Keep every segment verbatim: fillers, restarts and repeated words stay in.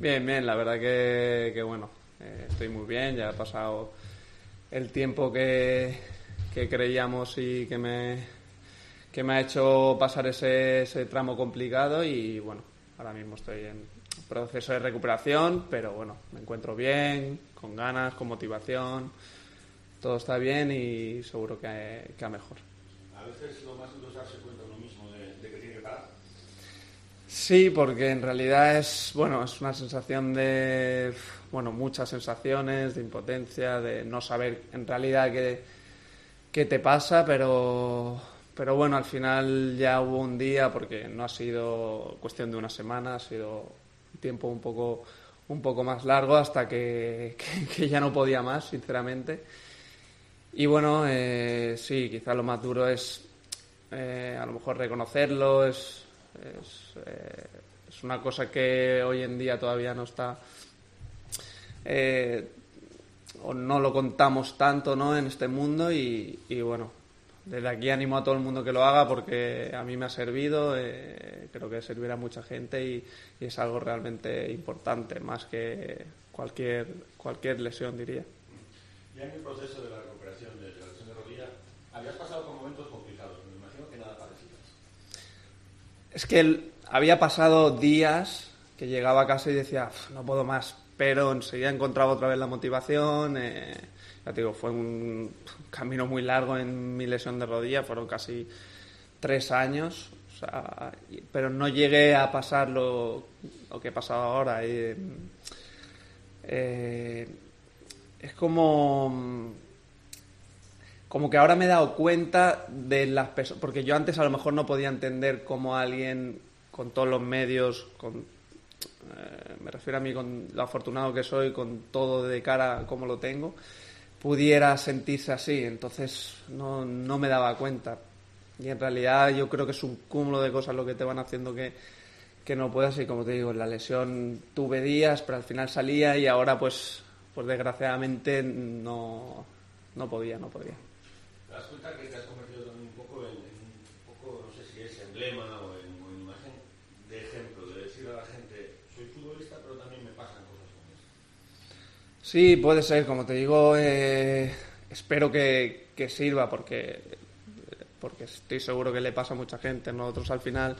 Bien, bien, la verdad que, que bueno, eh, estoy muy bien, ya ha pasado el tiempo que, que creíamos y que me, que me ha hecho pasar ese, ese tramo complicado y bueno, ahora mismo estoy en proceso de recuperación, pero bueno, me encuentro bien, con ganas, con motivación, todo está bien y seguro que, que a mejor. A veces lo más duro es darse cuenta uno mismo de, de que tiene que parar. Sí, porque en realidad es, bueno, es una sensación de, bueno, muchas sensaciones, de impotencia, de no saber en realidad qué, qué te pasa, pero, pero bueno, al final ya hubo un día, porque no ha sido cuestión de una semana, ha sido un tiempo un poco, un poco más largo hasta que, que, que ya no podía más, sinceramente. Y bueno, eh, sí, quizá lo más duro es eh, a lo mejor reconocerlo, es, es, eh, es una cosa que hoy en día todavía no está, eh, o no lo contamos tanto, ¿no?, en este mundo y, y bueno, desde aquí animo a todo el mundo que lo haga porque a mí me ha servido, eh, creo que servirá a mucha gente y, y es algo realmente importante, más que cualquier, cualquier lesión, diría. Ya en el proceso de la recuperación de la lesión de rodilla, habías pasado por momentos complicados, me imagino que nada parecido. Es que él, había pasado días que llegaba a casa y decía, no puedo más, pero enseguida encontraba otra vez la motivación. Eh, ya te digo, fue un camino muy largo en mi lesión de rodilla, fueron casi tres años, o sea, pero no llegué a pasar lo, lo que he pasado ahora. Y, eh, es como... como que ahora me he dado cuenta de las personas, porque yo antes a lo mejor no podía entender cómo alguien con todos los medios, con, eh, me refiero a mí con lo afortunado que soy, con todo de cara como lo tengo, pudiera sentirse así. Entonces no, no me daba cuenta. Y en realidad yo creo que es un cúmulo de cosas lo que te van haciendo que, que no puedas. Y como te digo, en la lesión tuve días, pero al final salía y ahora pues, pues desgraciadamente no, no podía, no podía. ¿Te das cuenta que te has convertido también un poco en, en un poco, no sé si es emblema o en, o en imagen de ejemplo, de decir a la gente, soy futbolista pero también me pasan cosas como estas? Sí, puede ser, como te digo, eh, espero que, que sirva porque, porque estoy seguro que le pasa a mucha gente. Nosotros al final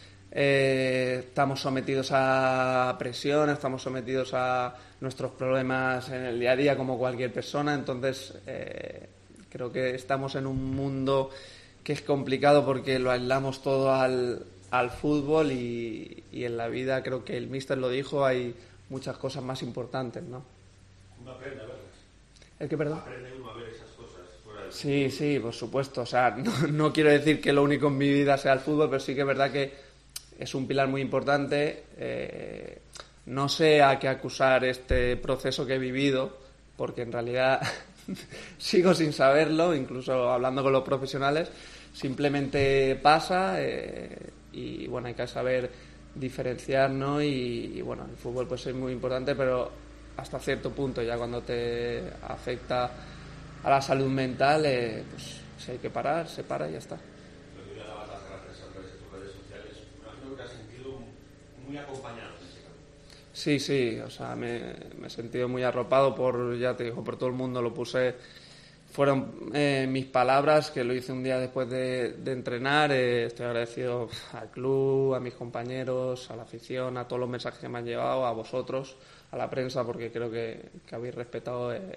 eh, estamos sometidos a presión, estamos sometidos a nuestros problemas en el día a día como cualquier persona, entonces... Eh, Creo que estamos en un mundo que es complicado porque lo aislamos todo al, al fútbol y, y en la vida, creo que el míster lo dijo, hay muchas cosas más importantes, ¿no? Uno aprende a verlas. ¿El qué, perdón? Aprende uno a ver esas cosas fuera del Sí, fútbol. sí, por supuesto. O sea, no, no quiero decir que lo único en mi vida sea el fútbol, pero sí que es verdad que es un pilar muy importante. Eh, no sé a qué acusar este proceso que he vivido, porque en realidad... sigo sin saberlo, incluso hablando con los profesionales, simplemente pasa eh, y bueno, hay que saber diferenciar, ¿no? Y, y bueno, el fútbol pues es muy importante, pero hasta cierto punto, ya cuando te afecta a la salud mental, eh, pues si hay que parar, se para y ya está. Pero tú le dabas las gracias a través de tus redes sociales. Me imagino que te has sentido muy acompañado en ese camino. Sí, sí, o sea, me, me he sentido muy arropado por, ya te digo, por todo el mundo. Lo puse, fueron eh, mis palabras, que lo hice un día después de, de entrenar. Eh, estoy agradecido al club, a mis compañeros, a la afición, a todos los mensajes que me han llevado, a vosotros, a la prensa, porque creo que, que habéis respetado eh,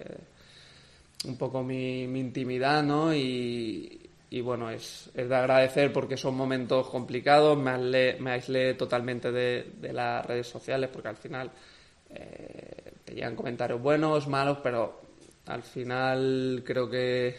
un poco mi, mi intimidad, ¿no? Y, y bueno, es, es de agradecer porque son momentos complicados, me aislé, me aislé totalmente de, de las redes sociales porque al final eh, te llegan comentarios buenos, malos, pero al final creo que,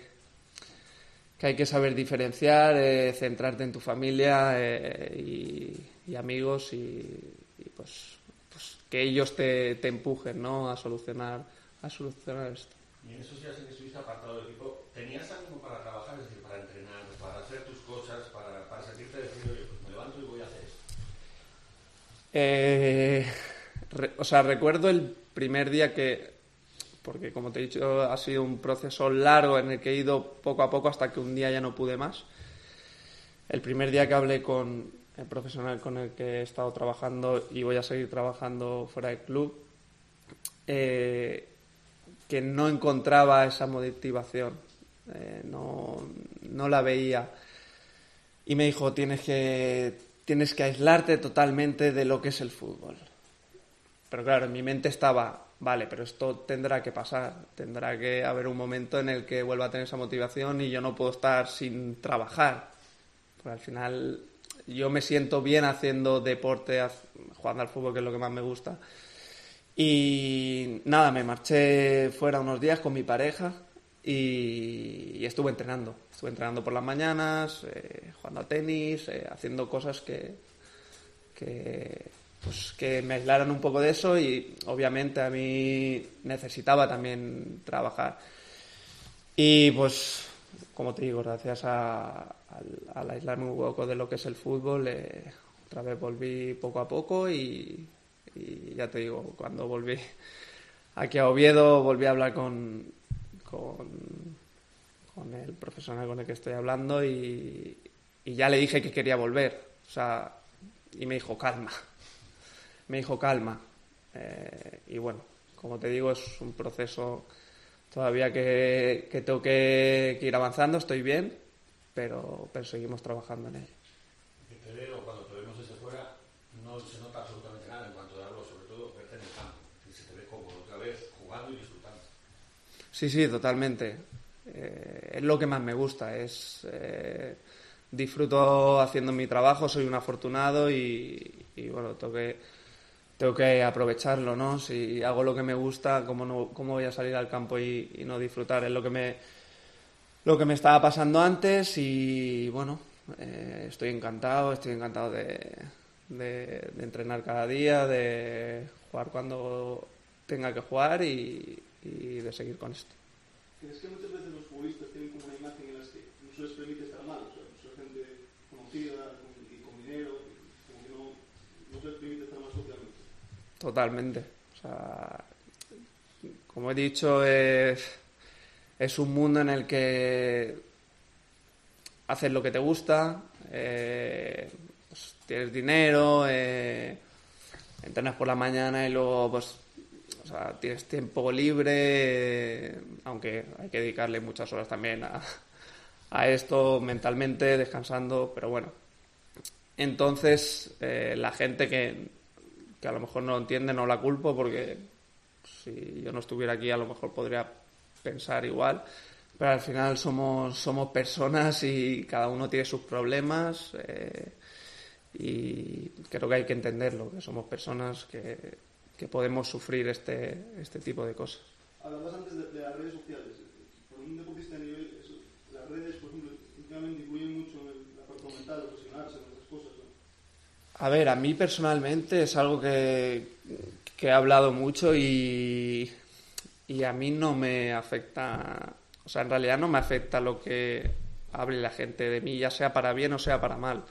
que hay que saber diferenciar, eh, centrarte en tu familia eh, y, y amigos y, y pues, pues que ellos te, te empujen, ¿no?, a solucionar, a solucionar esto. Y en esos días en que estuviste apartado del equipo, ¿tenías ánimo para trabajar, es decir, para entrenar, para hacer tus cosas, para, para sentirte decir, oye, pues me levanto y voy a hacer esto? Eh, re, o sea, recuerdo el primer día que, porque como te he dicho, ha sido un proceso largo en el que he ido poco a poco hasta que un día ya no pude más. El primer día que hablé con, el profesional con el que he estado trabajando y voy a seguir trabajando fuera del club, eh, que no encontraba esa motivación, eh, no, no la veía. Y me dijo, tienes que, tienes que aislarte totalmente de lo que es el fútbol. Pero claro, en mi mente estaba, vale, pero esto tendrá que pasar, tendrá que haber un momento en el que vuelva a tener esa motivación y yo no puedo estar sin trabajar. Porque al final yo me siento bien haciendo deporte, jugando al fútbol, que es lo que más me gusta. Y nada, me marché fuera unos días con mi pareja y, y estuve entrenando. Estuve entrenando por las mañanas, eh, jugando a tenis, eh, haciendo cosas que, que, pues, que me aislaran un poco de eso, y obviamente a mí necesitaba también trabajar. Y pues, como te digo, gracias a, al, al aislarme un poco de lo que es el fútbol, eh, otra vez volví poco a poco y... Y ya te digo, cuando volví aquí a Oviedo, volví a hablar con, con, con el profesional con el que estoy hablando y, y ya le dije que quería volver. O sea, y me dijo, calma. Me dijo, calma. Eh, y bueno, como te digo, es un proceso todavía que, que tengo que, que ir avanzando. Estoy bien, pero, pero seguimos trabajando en ello. Que te veo, cuando te vemos desde fuera, no se nota absolutamente nada en cuanto a algo, sobre todo verte en el campo, y se te ve cómodo otra vez jugando y disfrutando. Sí, sí, totalmente. Eh, es lo que más me gusta, es eh, disfruto haciendo mi trabajo, soy un afortunado y, y bueno, tengo que, tengo que aprovecharlo, ¿no? Si hago lo que me gusta, ¿cómo, no, cómo voy a salir al campo y, y no disfrutar? Es lo que me, lo que me estaba pasando antes y bueno, eh, estoy encantado, estoy encantado de... De, de entrenar cada día, de jugar cuando tenga que jugar y, y de seguir con esto. Es que muchas veces los futbolistas tienen como una imagen en la que no se les permite estar mal, o sea, no son gente conocida con, y con dinero, como que no, no se les permite estar mal socialmente. Totalmente. O sea, como he dicho, es, es un mundo en el que haces lo que te gusta, eh, pues tienes dinero, eh, entrenas por la mañana y luego pues o sea, tienes tiempo libre, eh, aunque hay que dedicarle muchas horas también a, a esto mentalmente, descansando, pero bueno. Entonces, eh, la gente que, que a lo mejor no lo entiende, no la culpo, porque si yo no estuviera aquí a lo mejor podría pensar igual. Pero al final somos, somos personas y cada uno tiene sus problemas, eh, y creo que hay que entenderlo, que somos personas que, que podemos sufrir este, este tipo de cosas. Hablabas antes de, de las redes sociales. Por un deportista de nivel, eso, las redes, por ejemplo, últimamente influyen mucho en el, la parte mental, obsesionarse en otras cosas, ¿no? A ver, a mí personalmente es algo que, que he hablado mucho y, y a mí no me afecta. O sea, en realidad no me afecta lo que hable la gente de mí, ya sea para bien o sea para mal.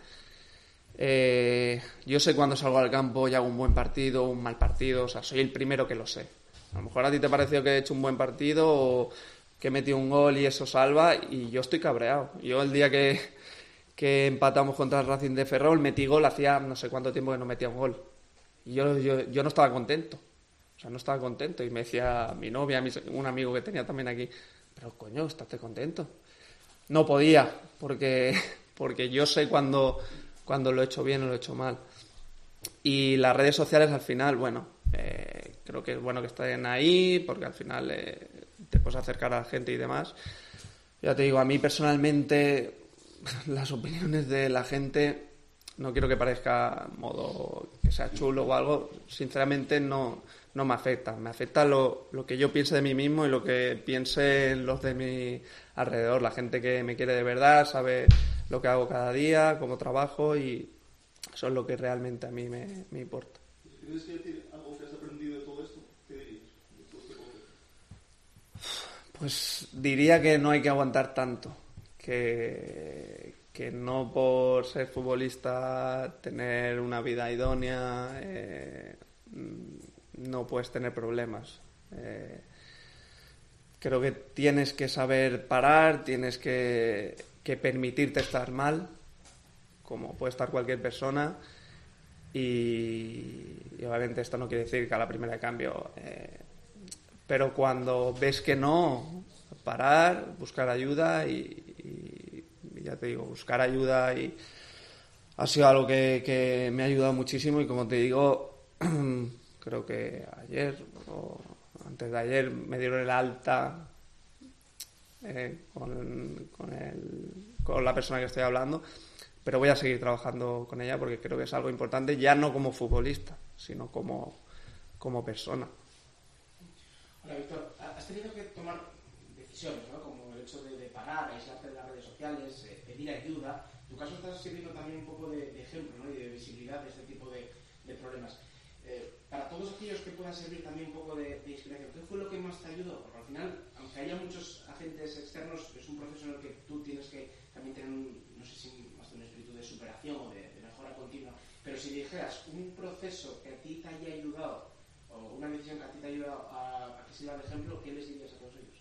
Eh, yo sé cuando salgo al campo y hago un buen partido o un mal partido, o sea, soy el primero que lo sé. A lo mejor a ti te ha parecido que he hecho un buen partido o que he metido un gol y eso salva, y yo estoy cabreado. Yo el día que, que empatamos contra el Racing de Ferrol metí gol, hacía no sé cuánto tiempo que no metía un gol. Y yo, yo, yo no estaba contento. O sea, no estaba contento. Y me decía mi novia, mi, un amigo que tenía también aquí, pero coño, estate contento. No podía, porque, porque yo sé cuando, cuando lo he hecho bien o lo he hecho mal. Y las redes sociales al final, bueno, eh, creo que es bueno que estén ahí, porque al final eh, te puedes acercar a la gente y demás. Ya te digo, a mí personalmente las opiniones de la gente, no quiero que parezca modo que sea chulo o algo, sinceramente no, no me afecta. Me afecta lo, lo que yo piense de mí mismo y lo que piensen los de mi alrededor. La gente que me quiere de verdad sabe lo que hago cada día, cómo trabajo, y eso es lo que realmente a mí me, me importa. Si tienes que decir algo que has aprendido de todo esto, ¿qué dirías? De todo este proceso. Pues diría que no hay que aguantar tanto, que, que no por ser futbolista, tener una vida idónea, eh, no puedes tener problemas. Eh, creo que tienes que saber parar, tienes que, que permitirte estar mal, como puede estar cualquier persona. Y, y obviamente esto no quiere decir que a la primera de cambio, eh, pero cuando ves que no, parar, buscar ayuda y, y, y ya te digo, buscar ayuda y ha sido algo que, que me ha ayudado muchísimo y como te digo, creo que ayer o antes de ayer me dieron el alta eh, con, con, el, con la persona que estoy hablando, pero voy a seguir trabajando con ella porque creo que es algo importante, ya no como futbolista, sino como, como persona. Hola, Víctor, has tenido que tomar decisiones, ¿no? Como el hecho de, de parar, aislarte de las redes sociales, eh, pedir ayuda. En tu caso estás sirviendo también un poco de, de ejemplo, ¿no? Y de visibilidad de este tipo de, de problemas. Eh, para todos aquellos que puedan servir también un poco de, de inspiración, ¿qué fue lo que más te ayudó? Porque al final, aunque haya muchos agentes externos, es un proceso en el que tú tienes que también tener un, no sé si más de un espíritu de superación o de, de mejora continua, pero si dijeras un proceso que a ti te haya ayudado o una decisión que a ti te ha ayudado a, a que sirva de ejemplo, ¿qué les dirías a todos ellos?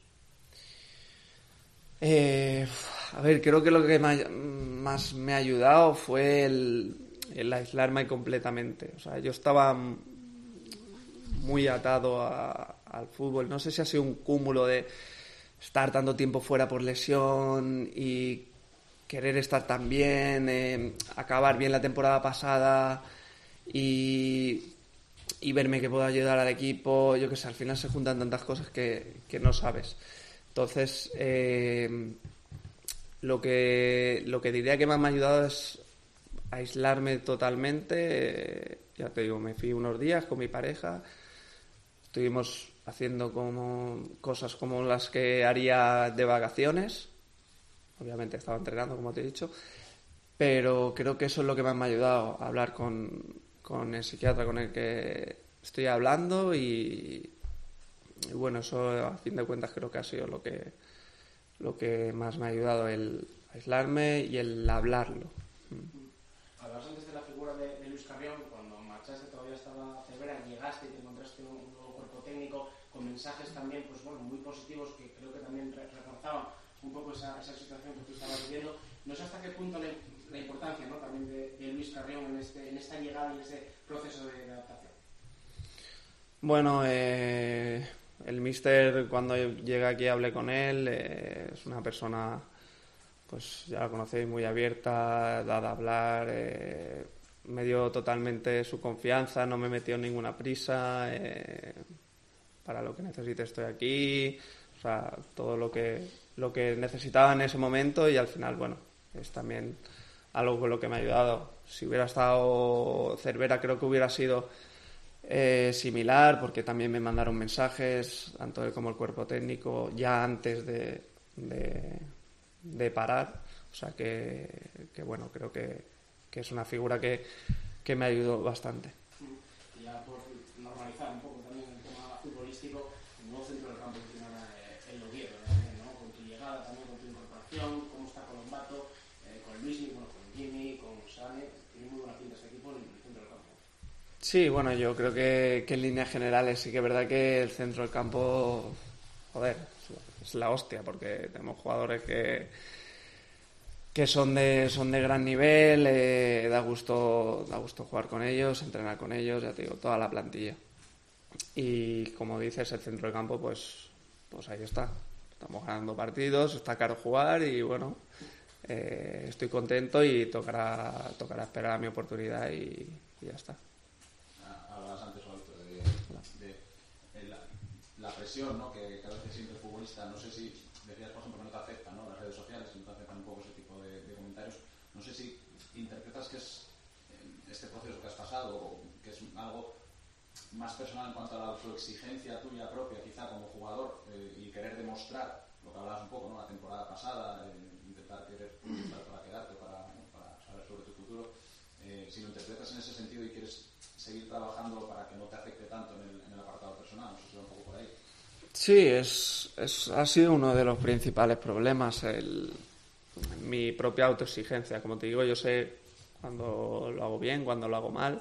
Eh, a ver, creo que lo que más, más me ha ayudado fue el, el aislarme completamente. O sea, yo estaba muy atado a, al fútbol. No sé si ha sido un cúmulo de estar tanto tiempo fuera por lesión y querer estar tan bien, eh, acabar bien la temporada pasada y, y verme que puedo ayudar al equipo. Yo que sé, al final se juntan tantas cosas que, que no sabes. Entonces, eh, lo que lo que diría que más me ha ayudado es aislarme totalmente. Eh, ya te digo, me fui unos días con mi pareja, estuvimos haciendo como cosas como las que haría de vacaciones. Obviamente estaba entrenando, como te he dicho, pero creo que eso es lo que más me ha ayudado, a hablar con, con el psiquiatra con el que estoy hablando y, y bueno, eso a fin de cuentas creo que ha sido lo que lo que más me ha ayudado, el aislarme y el hablarlo. Hablabas antes de la figura de, de Luis Carrión, cuando marchaste todavía estaba Cervera, llegaste y te encontraste un, un nuevo cuerpo técnico con mensajes también pues bueno muy positivos que creo que también reforzaban un poco esa, esa situación que tú estabas viviendo. No sé hasta qué punto la, la importancia, ¿no? también de, de Luis Carrión en, este, en esta llegada y en este proceso de, de adaptación. Bueno, eh, el míster cuando llegué aquí hablé con él, eh, es una persona, pues ya la conocéis, muy abierta, dada a hablar, eh, me dio totalmente su confianza, no me metió en ninguna prisa, eh, para lo que necesite estoy aquí, o sea, todo lo que, lo que necesitaba en ese momento y al final, bueno, es también algo con lo que me ha ayudado. Si hubiera estado Cervera creo que hubiera sido Eh, similar, porque también me mandaron mensajes, tanto él como el cuerpo técnico, ya antes de, de, de parar. O sea que, que bueno, creo que, que es una figura que, que me ayudó bastante. Y ya por normalizar un poco también el tema futbolístico, el nuevo centro del campo que tiene el Oviedo, ¿no? Con tu llegada, también con tu incorporación, cómo está Colombato, eh, con Luismi, bueno, con Jimmy, con Sane, tiene muy buena pinta este equipo en el centro del campo. Sí, bueno, yo creo que, que en líneas generales sí que es verdad que el centro del campo, joder, es la hostia, porque tenemos jugadores que que son de son de gran nivel, eh, da gusto da gusto jugar con ellos, entrenar con ellos, ya te digo, toda la plantilla. Y como dices, el centro del campo, pues pues ahí está. Estamos ganando partidos, está caro jugar y bueno, eh, estoy contento y tocará tocará esperar a mi oportunidad y, y ya está. Hablabas antes, Alberto, de, de, de la, la presión, ¿no? que, que a veces siente el futbolista. No sé si decías, por ejemplo, que no te afecta, ¿no? Las redes sociales, que no te afectan un poco ese tipo de, de comentarios. No sé si interpretas que es este proceso que has pasado o que es algo más personal en cuanto a la autoexigencia tuya propia, quizá como jugador, eh, y querer demostrar lo que hablabas un poco, ¿no? La temporada pasada, eh, intentar querer intentar para quedarte, para, ¿no? para saber sobre tu futuro. Eh, si lo interpretas en ese sentido y quieres seguir trabajando para que no te afecte tanto en el, en el apartado personal, no sé si va un poco por ahí. Sí, es, es, ha sido uno de los principales problemas, el, mi propia autoexigencia. Como te digo, yo sé cuando lo hago bien, cuando lo hago mal.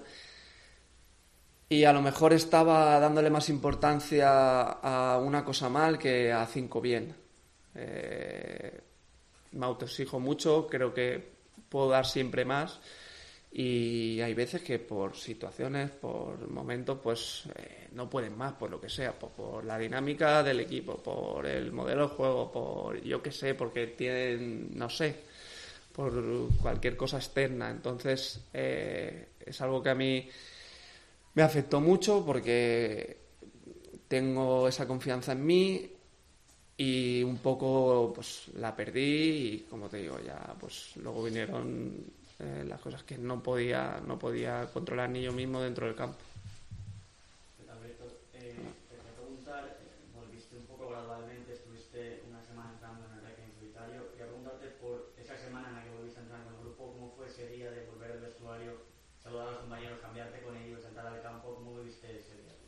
Y a lo mejor estaba dándole más importancia a una cosa mal que a cinco bien. Eh, me autoexijo mucho, creo que puedo dar siempre más. Y hay veces que por situaciones, por momentos, pues eh, no pueden más, por lo que sea, por, por la dinámica del equipo, por el modelo de juego, por yo qué sé, porque tienen, no sé, por cualquier cosa externa. Entonces eh, es algo que a mí me afectó mucho porque tengo esa confianza en mí y un poco pues la perdí y, como te digo, ya pues luego vinieron Eh, las cosas que no podía no podía controlar ni yo mismo dentro del campo. Alberto, eh, te voy a preguntar, eh, volviste un poco gradualmente, estuviste una semana entrando en el ranking solitario. Quería preguntarte por esa semana en la que volviste a entrar con el grupo, ¿cómo fue ese día de volver al vestuario, saludar a los compañeros, cambiarte con ellos, entrar al campo? ¿Cómo viviste ese día?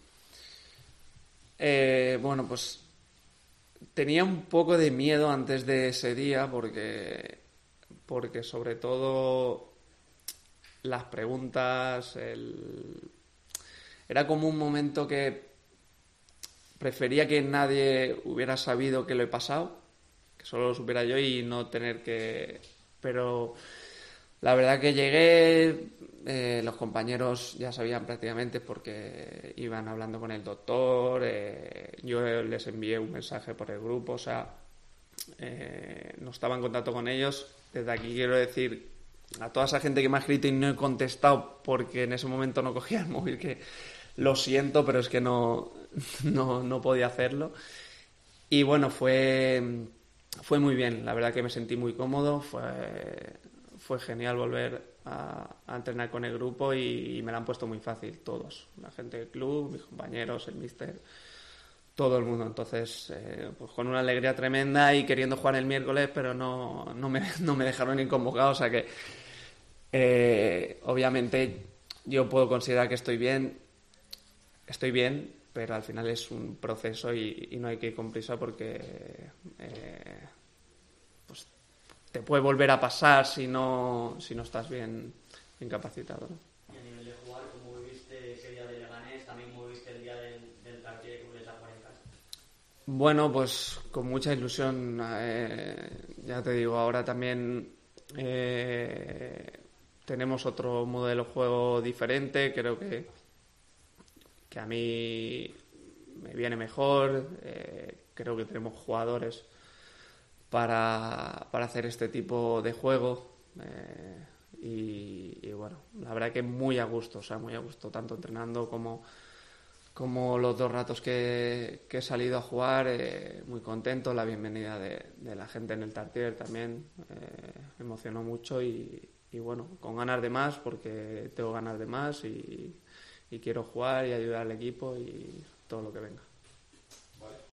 Eh, bueno, pues tenía un poco de miedo antes de ese día porque porque sobre todo las preguntas, el... era como un momento que prefería que nadie hubiera sabido que lo he pasado, que solo lo supiera yo y no tener que... Pero la verdad que llegué, eh, los compañeros ya sabían prácticamente porque iban hablando con el doctor, eh, yo les envié un mensaje por el grupo, o sea, eh, no estaba en contacto con ellos. Desde aquí quiero decir a toda esa gente que me ha escrito y no he contestado porque en ese momento no cogía el móvil, que lo siento, pero es que no, no, no podía hacerlo. Y bueno, fue, fue muy bien, la verdad que me sentí muy cómodo, fue, fue genial volver a, a entrenar con el grupo y, y me lo han puesto muy fácil todos, la gente del club, mis compañeros, el míster, todo el mundo. Entonces, eh, pues con una alegría tremenda y queriendo jugar el miércoles, pero no, no, me, no me dejaron ni convocado. O sea que, eh, obviamente, yo puedo considerar que estoy bien, estoy bien, pero al final es un proceso y, y no hay que ir con prisa porque eh, pues te puede volver a pasar si no, si no estás bien, bien capacitado, ¿no? Y a nivel de jugar, ¿cómo viviste ese día de Leganés? ¿También cómo viviste el día del, del partido que vuelves a jugar en casa? Bueno, pues con mucha ilusión. Eh, ya te digo, ahora también eh, tenemos otro modelo de juego diferente. Creo que, que a mí me viene mejor. Eh, creo que tenemos jugadores para, para hacer este tipo de juego. Eh, y, y bueno, la verdad que muy a gusto, o sea, muy a gusto, tanto entrenando como... como los dos ratos que, que he salido a jugar, eh, muy contento, la bienvenida de, de la gente en el Tartier también eh, me emocionó mucho y, y bueno, con ganas de más porque tengo ganas de más y, y quiero jugar y ayudar al equipo y todo lo que venga.